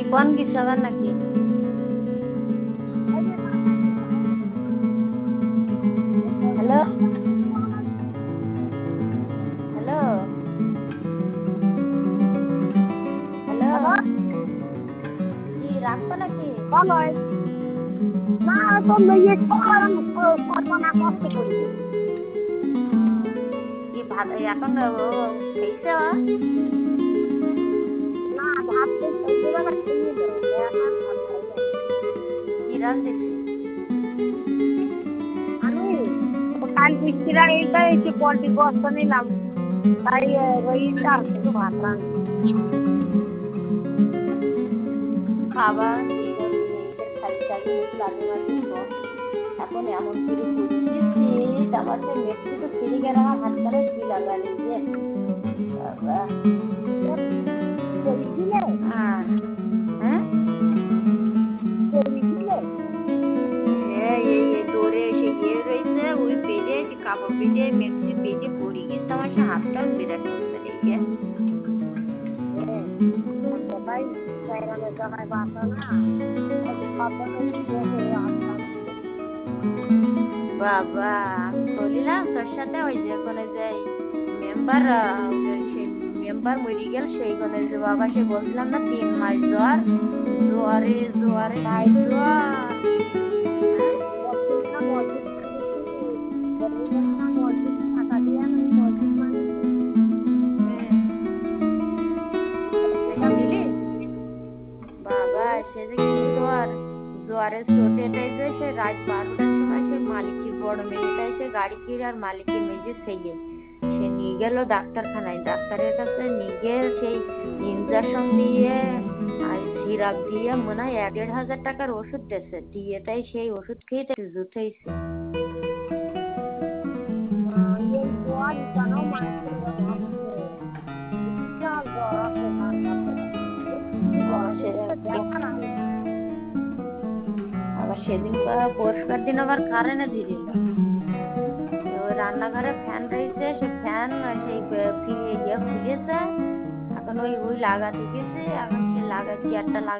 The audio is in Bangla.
কোন গিসাবার নাকি হ্যালো হ্যালো হ্যালো কি রাখবো নাকি না তো মেয়ে কল্পনা কষ্ট করি কি ভাত এখন খেয়েছে না ভাত সন্ধ্যেবেলা খেয়ে নিল কি রান্ধেছে আমি কাল মিস্ত্রিরা এইটা একটু পোলট্রি গোস্ত নিলাম তাই ওই চাল থেকে ভাত রান্না খাবার মেয়েদের খালি খালি লালি মাটি এখন এমন করে করছি আমার সে মেট্রি তো ফিরে গেলে আমার হাত কানে কি লাগালি যে বাবা হ্যাঁ দৌড়ে এসে গিয়ে রয়েছে ওই বেডে কাপড় বেডে মেট্রি বেডে পড়ে গেছে আমার সে হাতটাও বিরাট করতে রেখে বাবা আমি বলিলাম তোর সাথে ওই যে কোনে যে মেম্বার মেম্বার মরি গেল সেই কোনে যে বাবা সে বলছিলাম না 3 মাস জোয়ারে নাই জোয়ার বাবা সে যে কি জোয়ারের চোটেটাই যে সে রাত 12টার সময় সে মালিকের বড় মেয়েটা এসে গাড়ি কিনে আর মালিকের মেয়ে সেই সে নিয়ে গেল ডাক্তারখানায় ডাক্তারের কাছে নিয়ে গিয়ে সেই ইনজেকশন দিয়ে আর সিরাপ দিয়ে মনে হয় 1,500 টাকার ওষুধ দিয়েছে দিয়েটাই সেই ওষুধ খেয়ে জুটেছে আবার সেদিন পরিষ্কার দিন আবার কারেন্ট দিয়ে দিল ওই রান্নাঘরে ফ্যান রয়েছে সে ফ্যান সেই খুলেছে এখন ওই লাগাতে গেছে এখন সে চেয়ারটা